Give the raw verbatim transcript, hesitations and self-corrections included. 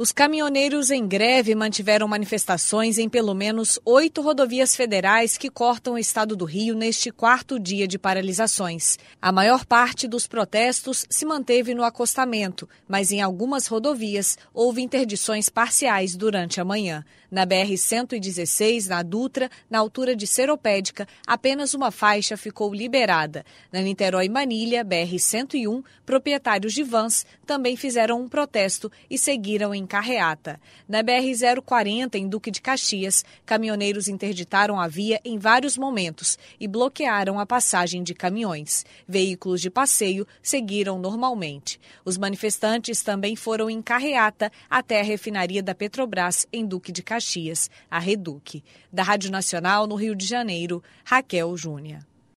Os caminhoneiros em greve mantiveram manifestações em pelo menos oito rodovias federais que cortam o estado do Rio neste quarto dia de paralisações. A maior parte dos protestos se manteve no acostamento, mas em algumas rodovias houve interdições parciais durante a manhã. Na B R cento e dezesseis, na Dutra, na altura de Seropédica, apenas uma faixa ficou liberada. Na Niterói-Manilha, B R cento e um, proprietários de vans também fizeram um protesto e seguiram em carreata. Na B R zero quarenta, em Duque de Caxias, caminhoneiros interditaram a via em vários momentos e bloquearam a passagem de caminhões. Veículos de passeio seguiram normalmente. Os manifestantes também foram em carreata até a refinaria da Petrobras, em Duque de Caxias, a Reduc. Da Rádio Nacional, no Rio de Janeiro, Raquel Júnior.